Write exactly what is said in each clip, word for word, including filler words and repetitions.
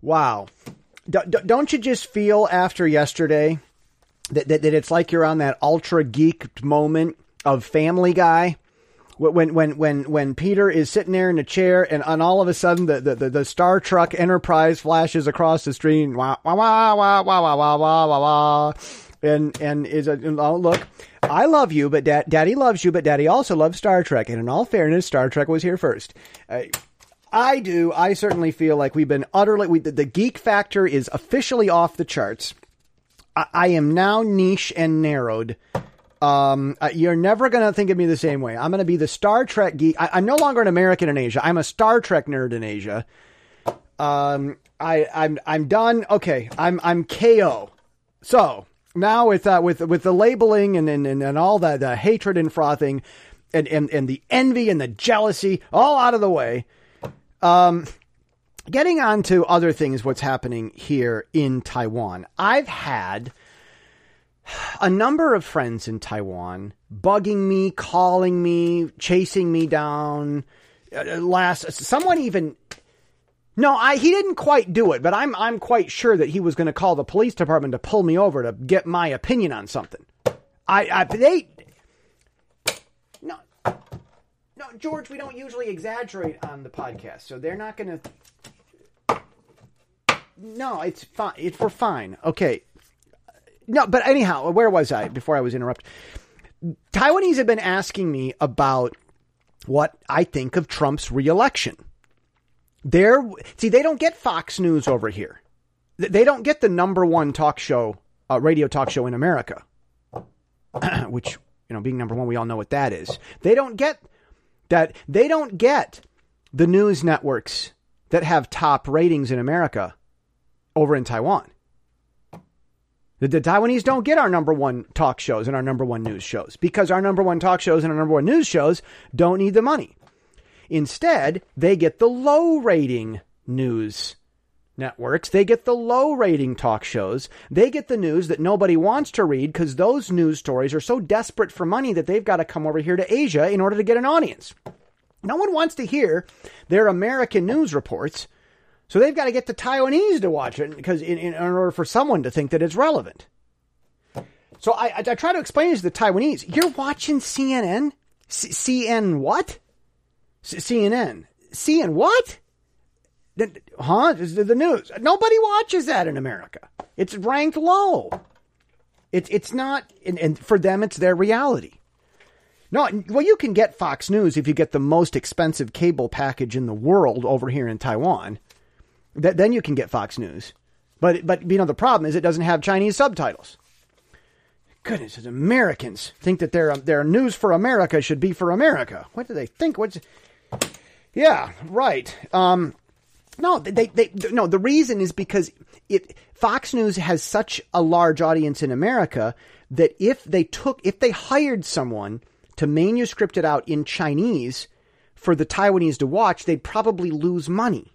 Wow. D- d- don't you just feel after yesterday that, that, that it's like you're on that ultra geeked moment of Family Guy? When when when when Peter is sitting there in a chair and, and all of a sudden the, the, the Star Trek Enterprise flashes across the screen, wah wah wah wah wah wah wah wah wah wah, and and is a oh, look, I love you, but Dad, Daddy loves you, but Daddy also loves Star Trek. And in all fairness, Star Trek was here first. Uh, I do. I certainly feel like we've been utterly we, the, the geek factor is officially off the charts. I, I am now niche and narrowed. Um, uh, you're never going to think of me the same way. I'm going to be the Star Trek geek. I, I'm no longer an American in Asia. I'm a Star Trek nerd in Asia. Um, I, I'm, I'm done. Okay. I'm, I'm K O. So now with, uh, with, with the labeling and, and, and, and all the, the hatred and frothing and, and, and the envy and the jealousy all out of the way. Um, getting on to other things, what's happening here in Taiwan. I've had a number of friends in Taiwan bugging me, calling me, chasing me down. Uh, last, someone even, no, I, he didn't quite do it, but I'm, I'm quite sure that he was going to call the police department to pull me over to get my opinion on something. I, I, they, no, no, George, we don't usually exaggerate on the podcast, so they're not going to, no, it's fine. It's, we're fine. Okay. No, but anyhow, where was I before I was interrupted? Taiwanese have been asking me about what I think of Trump's reelection. They're, see, they don't get Fox News over here. They don't get the number one talk show, uh, radio talk show in America, which, you know, being number one, we all know what that is. They don't get that. They don't get the news networks that have top ratings in America over in Taiwan. The, the Taiwanese don't get our number one talk shows and our number one news shows because our number one talk shows and our number one news shows don't need the money. Instead, they get the low rating news networks. They get the low rating talk shows. They get the news that nobody wants to read because those news stories are so desperate for money that they've got to come over here to Asia in order to get an audience. No one wants to hear their American news reports. So they've got to get the Taiwanese to watch it because in, in order for someone to think that it's relevant. So I, I, I try to explain this to the Taiwanese. You're watching C N N? C- CN what? C- CNN. C N what? The, huh? The, the news. Nobody watches that in America. It's ranked low. It's it's not, and, and for them, it's their reality. No, well, you can get Fox News if you get the most expensive cable package in the world over here in Taiwan. That, then you can get Fox News. But, but you know, the problem is it doesn't have Chinese subtitles. Goodness, as Americans think that their, their news for America should be for America. What do they think? What's, yeah, right. Um, no, they, they, no, the reason is because it, Fox News has such a large audience in America that if they took, if they hired someone to manuscript it out in Chinese for the Taiwanese to watch, they'd probably lose money.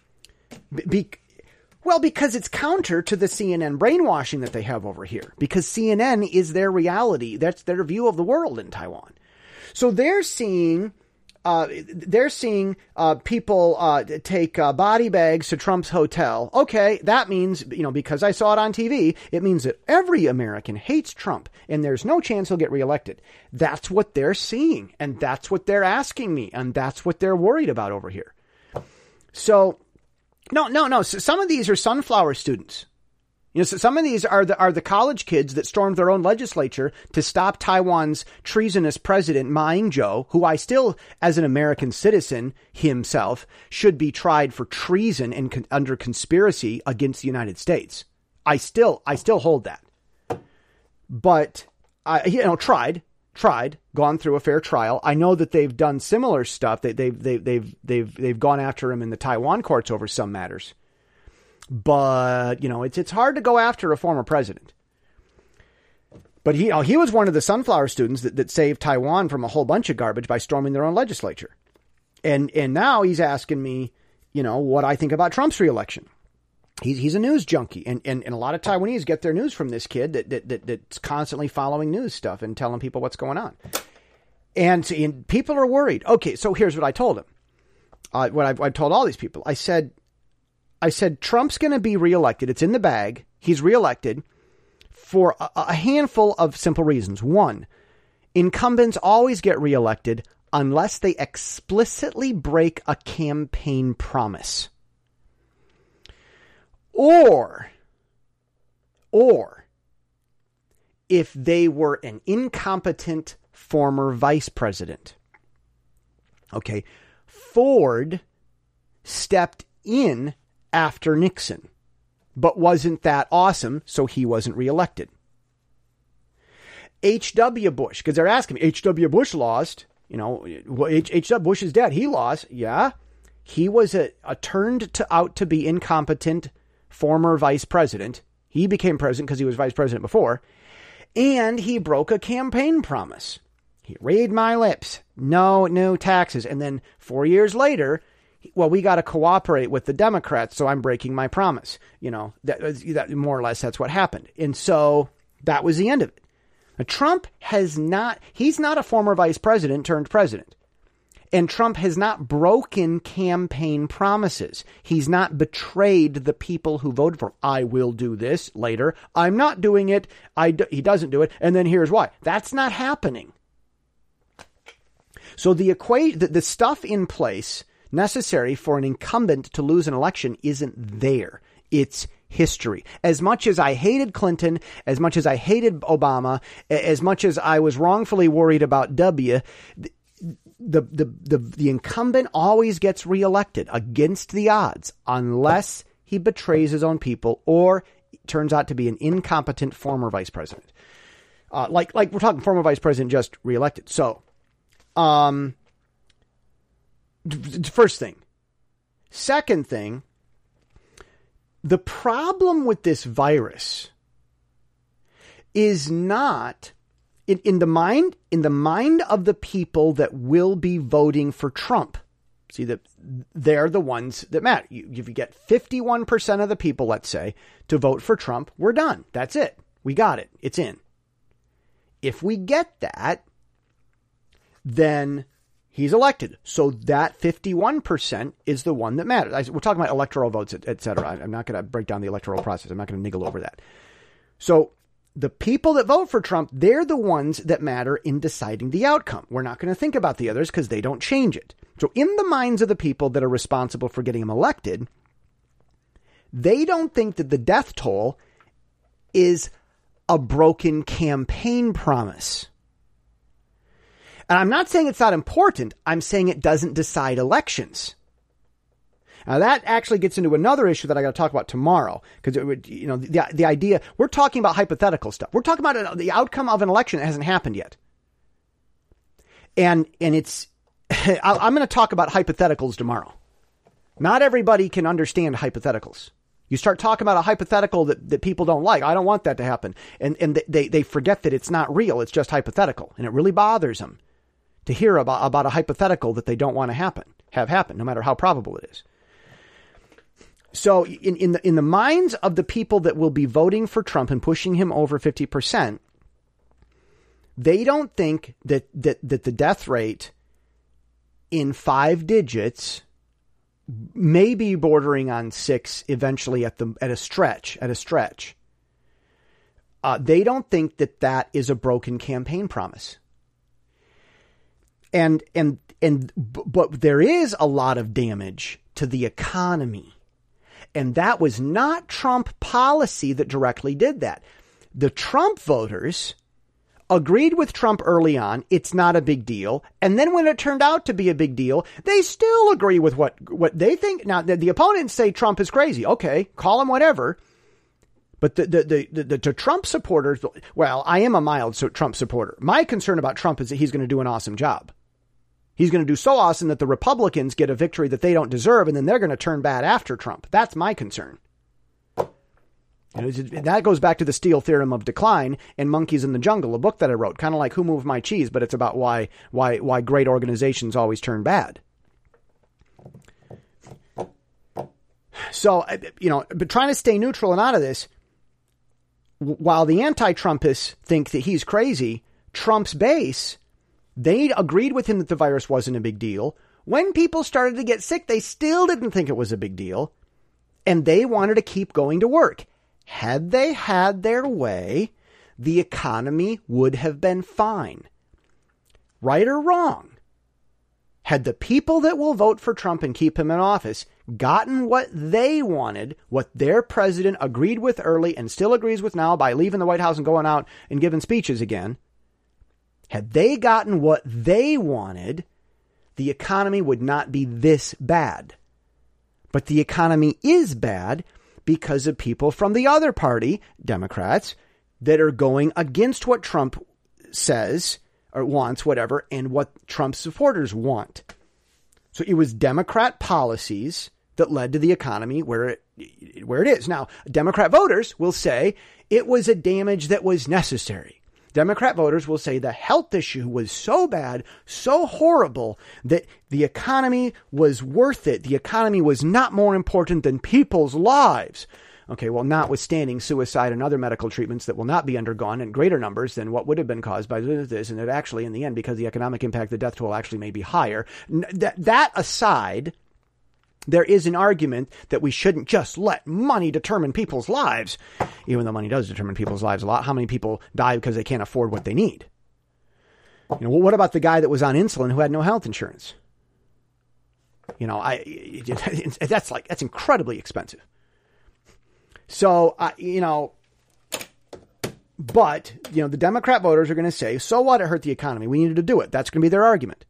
Be, well, because it's counter to the C N N brainwashing that they have over here. Because C N N is their reality. That's their view of the world in Taiwan. So they're seeing, uh, they're seeing uh, people uh, take uh, body bags to Trump's hotel. Okay, that means, you know, because I saw it on T V, it means that every American hates Trump and there's no chance he'll get reelected. That's what they're seeing, and that's what they're asking me, and that's what they're worried about over here. So. No, no, no. So some of these are sunflower students. You know, so some of these are the are the college kids that stormed their own legislature to stop Taiwan's treasonous president, Ma Ying-jeou, who I still, as an American citizen himself, should be tried for treason and con- under conspiracy against the United States. I still, I still hold that. But I, you know, tried. Tried, gone through a fair trial. I know that they've done similar stuff. They, they've, they've, they've, they've, they've gone after him in the Taiwan courts over some matters. But, you know, it's, it's hard to go after a former president. But he, he was one of the sunflower students that, that saved Taiwan from a whole bunch of garbage by storming their own legislature. And, and now he's asking me, you know, what I think about Trump's reelection. He's, he's a news junkie, and, and, and a lot of Taiwanese get their news from this kid that, that, that that's constantly following news stuff and telling people what's going on. And, and people are worried. Okay, so here's what I told him. Uh, what I, I told all these people. I said, I said, Trump's going to be reelected. It's in the bag. He's reelected for a, a handful of simple reasons. One, incumbents always get reelected unless they explicitly break a campaign promise. Or, or if they were an incompetent former vice president. Okay, Ford stepped in after Nixon, but wasn't that awesome, so he wasn't reelected. H W. Bush, because they're asking me, H W. Bush lost. You know, H W. Bush is dead. He lost. Yeah. He was a, a turned to out to be incompetent former vice president. He became president because he was vice president before. And he broke a campaign promise. He read my lips. No new taxes. And then four years later, well, we got to cooperate with the Democrats, so I'm breaking my promise. You know, that, that more or less that's what happened. And so that was the end of it. Now, Trump has not, he's not a former vice president turned president. And Trump has not broken campaign promises. He's not betrayed the people who voted for him. I will do this later. I'm not doing it. I do, he doesn't do it. And then here's why. That's not happening. So the equate the, the stuff in place necessary for an incumbent to lose an election isn't there. It's history. As much as I hated Clinton, as much as I hated Obama, as much as I was wrongfully worried about W, the, the, the, the, the incumbent always gets reelected against the odds unless he betrays his own people or turns out to be an incompetent former vice president. Uh, like, like we're talking former vice president just reelected. So, um, first thing. Second thing, the problem with this virus is not in, in the mind, in the mind of the people that will be voting for Trump. See, that they're the ones that matter. You, if you get fifty-one percent of the people, let's say, to vote for Trump, we're done. That's it. We got it. It's in. If we get that, then he's elected. So that fifty-one percent is the one that matters. I, we're talking about electoral votes, et, et cetera. I'm not going to break down the electoral process. I'm not going to niggle over that. So the people that vote for Trump, they're the ones that matter in deciding the outcome. We're not going to think about the others because they don't change it. So in the minds of the people that are responsible for getting him elected, they don't think that the death toll is a broken campaign promise. And I'm not saying it's not important. I'm saying it doesn't decide elections. Now that actually gets into another issue that I got to talk about tomorrow, because it would, you know, the the idea we're talking about hypothetical stuff. We're talking about the outcome of an election that hasn't happened yet, and and it's I'm going to talk about hypotheticals tomorrow. Not everybody can understand hypotheticals. You start talking about a hypothetical that, that people don't like. I don't want that to happen, and and they they forget that it's not real. It's just hypothetical, and it really bothers them to hear about about a hypothetical that they don't want to happen have happen, no matter how probable it is. So in, in the in the minds of the people that will be voting for Trump and pushing him over fifty percent, they don't think that, that, that the death rate in five digits, maybe bordering on six eventually at the at a stretch, at a stretch. Uh, they don't think that that is a broken campaign promise. And and and but there is a lot of damage to the economy. And that was not Trump policy that directly did that. The Trump voters agreed with Trump early on. It's not a big deal. And then when it turned out to be a big deal, they still agree with what, what they think. Now, the, the opponents say Trump is crazy. Okay, call him whatever. But the, the, the, the, the, the Trump supporters, well, I am a mild Trump supporter. My concern about Trump is that he's going to do an awesome job. He's going to do so awesome that the Republicans get a victory that they don't deserve, and then they're going to turn bad after Trump. That's my concern. And that goes back to the Steele theorem of decline and Monkeys in the Jungle, a book that I wrote, kind of like Who Moved My Cheese, but it's about why why why great organizations always turn bad. So, you know, but trying to stay neutral and out of this, while the anti-Trumpists think that he's crazy, Trump's base, they agreed with him that the virus wasn't a big deal. When people started to get sick, they still didn't think it was a big deal. and they wanted to keep going to work. Had they had their way, the economy would have been fine. Right or wrong? Had the people that will vote for Trump and keep him in office gotten what they wanted, what their president agreed with early and still agrees with now by leaving the White House and going out and giving speeches again, had they gotten what they wanted, the economy would not be this bad. But the economy is bad because of people from the other party, Democrats, that are going against what Trump says or wants, whatever, and what Trump's supporters want. So it was Democrat policies that led to the economy where it, where it is. Now, Democrat voters will say it was a damage that was necessary. Democrat voters will say the health issue was so bad, so horrible, that the economy was worth it. The economy was not more important than people's lives. Okay, well, notwithstanding suicide and other medical treatments that will not be undergone in greater numbers than what would have been caused by this, and it actually, in the end, because the economic impact, the death toll actually may be higher. That, that aside, there is an argument that we shouldn't just let money determine people's lives, even though money does determine people's lives a lot. How many people die because they can't afford what they need? You know, what about the guy that was on insulin who had no health insurance? You know, I that's like that's incredibly expensive. So, uh, you know, but, you know, the Democrat voters are going to say, so what? It hurt the economy. We needed to do it. That's going to be their argument.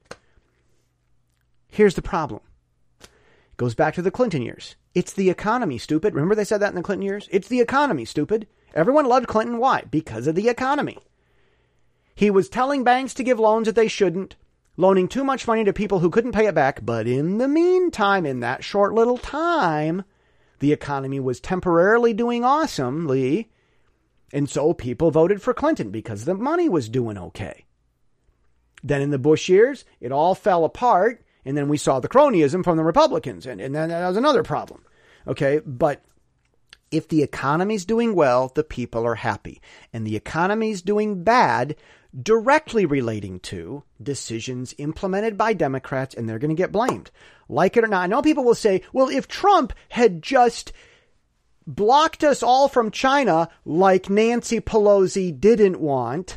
Here's the problem. It goes back to the Clinton years. It's the economy, stupid. Remember they said that in the Clinton years? It's the economy, stupid. Everyone loved Clinton. Why? Because of the economy. He was telling banks to give loans that they shouldn't, loaning too much money to people who couldn't pay it back. But in the meantime, in that short little time, the economy was temporarily doing awesomely, and so people voted for Clinton because the money was doing okay. Then in the Bush years, it all fell apart, and then we saw the cronyism from the Republicans, and, and then that was another problem. Okay, but if the economy's doing well, the people are happy. And the economy's doing bad, directly relating to decisions implemented by Democrats, and they're going to get blamed. Like it or not, I know people will say, well, if Trump had just blocked us all from China like Nancy Pelosi didn't want,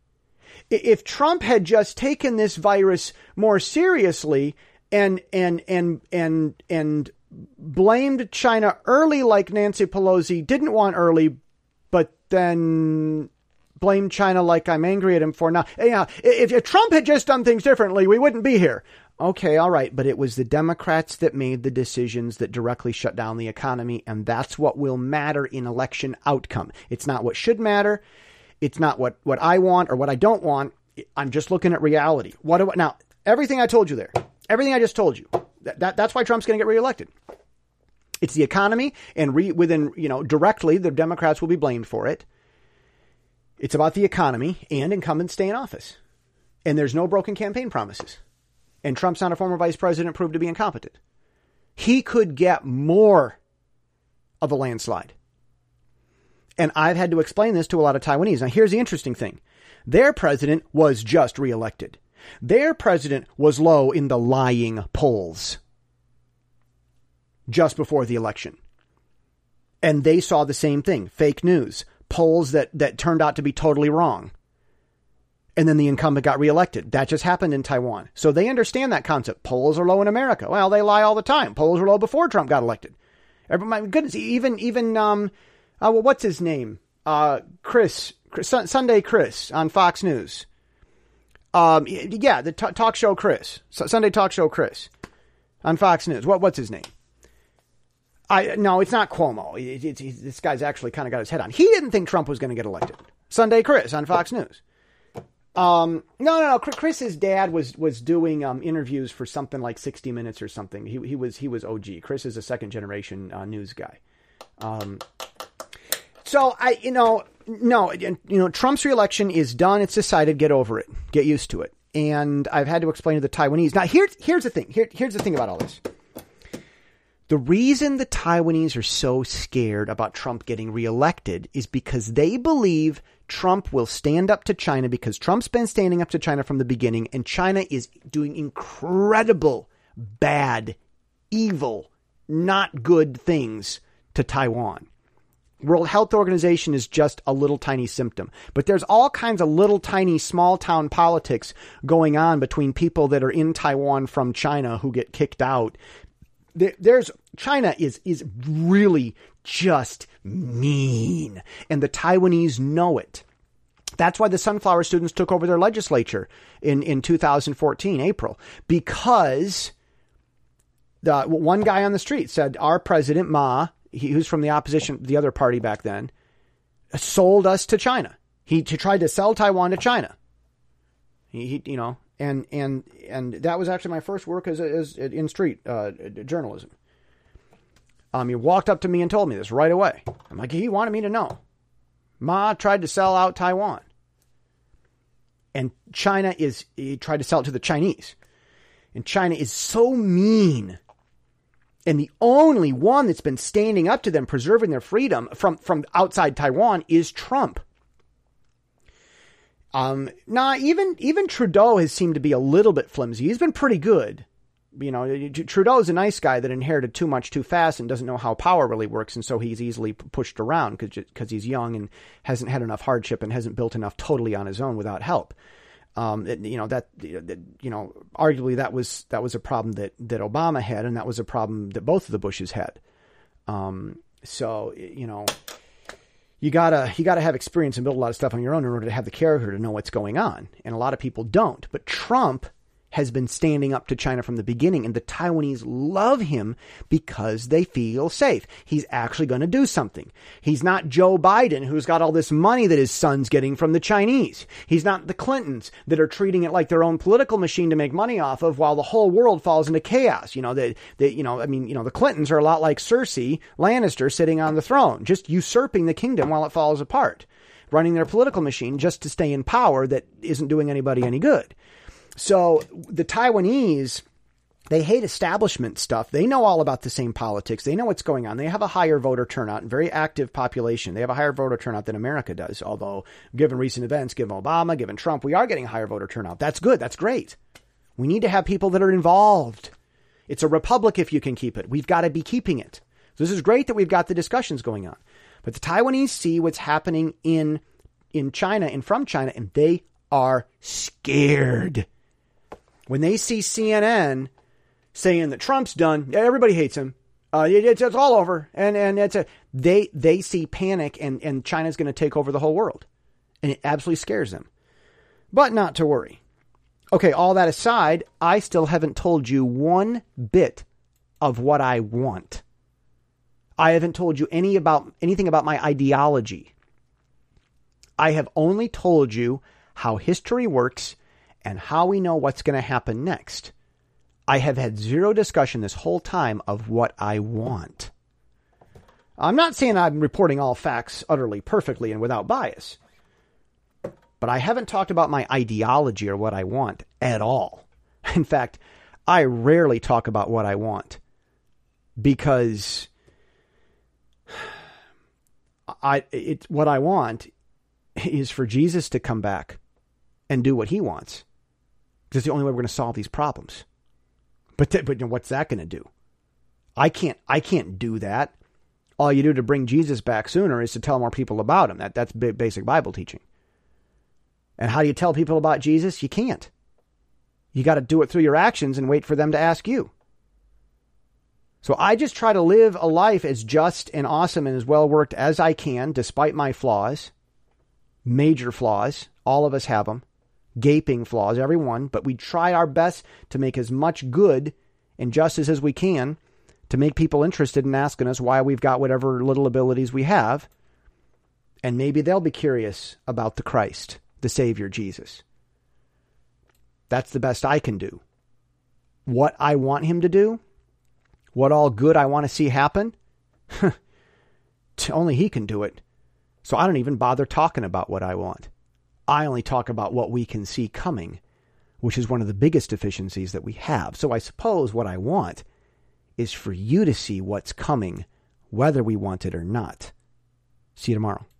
if Trump had just taken this virus more seriously and and and and and blamed China early like Nancy Pelosi didn't want early, but then blame China like I'm angry at him for now. Yeah, if, if Trump had just done things differently, we wouldn't be here. Okay, all right, but it was the Democrats that made the decisions that directly shut down the economy, and that's what will matter in election outcome. It's not what should matter. It's not what, what I want or what I don't want. I'm just looking at reality. What do I, now, everything I told you there, everything I just told you, that, that that's why Trump's going to get reelected. It's the economy, and re, within, you know, directly, the Democrats will be blamed for it. It's about the economy, and incumbents stay in office. And there's no broken campaign promises. And Trump's not a former vice president proved to be incompetent. He could get more of a landslide. And I've had to explain this to a lot of Taiwanese. Now, here's the interesting thing. Their president was just reelected. Their president was low in the lying polls just before the election. And they saw the same thing. Fake news. Polls that, that turned out to be totally wrong. And then the incumbent got reelected. That just happened in Taiwan. So they understand that concept. Polls are low in America. Well, they lie all the time. Polls were low before Trump got elected. Every, my goodness, even, even, um, uh, well, what's his name? Uh, Chris, Chris Sunday Chris on Fox News. Um, yeah, the t- talk show Chris, S- Sunday talk show Chris on Fox News. What, what's his name? I, no, it's not Cuomo. It, it, it, this guy's actually kind of got his head on. He didn't think Trump was going to get elected. Sunday Chris on Fox News. Um, no, no, no. Chris's dad was, was doing, um, interviews for something like sixty minutes or something. He, he was, he was O G. Chris is a second generation, uh, news guy. Um, so I, you know, no, you know, Trump's reelection is done. It's decided. Get over it. Get used to it. And I've had to explain to the Taiwanese. Now here's, here's the thing. Here, here's the thing about all this. The reason the Taiwanese are so scared about Trump getting reelected is because they believe Trump will stand up to China, because Trump's been standing up to China from the beginning, and China is doing incredible, bad, evil, not good things to Taiwan. World Health Organization is just a little tiny symptom. But there's all kinds of little tiny small town politics going on between people that are in Taiwan from China who get kicked out. There's China is is really just mean, and the Taiwanese know it. That's why the Sunflower students took over their legislature in, in two thousand fourteen, April, because the one guy on the street said, our president, Ma, he who's from the opposition, the other party back then, sold us to China. He, he tried to sell Taiwan to China. He, he you know, and and and that was actually my first work as, as in street uh, journalism. Um, he walked up to me and told me this right away. I'm like, he wanted me to know. Ma tried to sell out Taiwan. And China is, he tried to sell it to the Chinese. And China is so mean. And the only one that's been standing up to them, preserving their freedom from, from outside Taiwan is Trump. Um, nah, even, even Trudeau has seemed to be a little bit flimsy. He's been pretty good. You know, Trudeau is a nice guy that inherited too much too fast and doesn't know how power really works. And so he's easily pushed around because he's young and hasn't had enough hardship and hasn't built enough totally on his own without help. Um, it, you know, that, you know, arguably that was, that was a problem that, that Obama had. And that was a problem that both of the Bushes had. Um, so, you know, you gotta, you gotta have experience and build a lot of stuff on your own in order to have the character to know what's going on. And a lot of people don't, but Trump has been standing up to China from the beginning, and the Taiwanese love him because they feel safe. He's actually going to do something. He's not Joe Biden, who's got all this money that his son's getting from the Chinese. He's not the Clintons that are treating it like their own political machine to make money off of while the whole world falls into chaos. You know, that, that, you know, I mean, you know, the Clintons are a lot like Cersei Lannister sitting on the throne, just usurping the kingdom while it falls apart, running their political machine just to stay in power that isn't doing anybody any good. So the Taiwanese, they hate establishment stuff. They know all about the same politics. They know what's going on. They have a higher voter turnout and very active population. They have a higher voter turnout than America does. Although given recent events, given Obama, given Trump, we are getting a higher voter turnout. That's good. That's great. We need to have people that are involved. It's a republic if you can keep it. We've got to be keeping it. So this is great that we've got the discussions going on. But the Taiwanese see what's happening in, in China and from China, and they are scared. When they see C N N saying that Trump's done, everybody hates him. Uh, it, it's, it's all over. And, and it's a, they, they see panic and, and China's going to take over the whole world. And it absolutely scares them. But not to worry. Okay, all that aside, I still haven't told you one bit of what I want. I haven't told you any about anything about my ideology. I have only told you how history works and how we know what's going to happen next. I have had zero discussion this whole time of what I want. I'm not saying I'm reporting all facts utterly perfectly and without bias, but I haven't talked about my ideology or what I want at all. In fact, I rarely talk about what I want because I it what I want is for Jesus to come back and do what he wants. It's the only way we're going to solve these problems. But th- but you know, what's that going to do? I can't I can't do that. All you do to bring Jesus back sooner is to tell more people about him. That that's basic Bible teaching. And how do you tell people about Jesus? You can't. You got to do it through your actions and wait for them to ask you. So I just try to live a life as just and awesome and as well worked as I can, despite my flaws, major flaws. All of us have them. Gaping flaws, everyone, but we try our best to make as much good and justice as we can to make people interested in asking us why we've got whatever little abilities we have. And maybe they'll be curious about the Christ, the Savior, Jesus. That's the best I can do. What I want him to do, what all good I want to see happen, only he can do it. So I don't even bother talking about what I want. I only talk about what we can see coming, which is one of the biggest deficiencies that we have. So I suppose what I want is for you to see what's coming, whether we want it or not. See you tomorrow.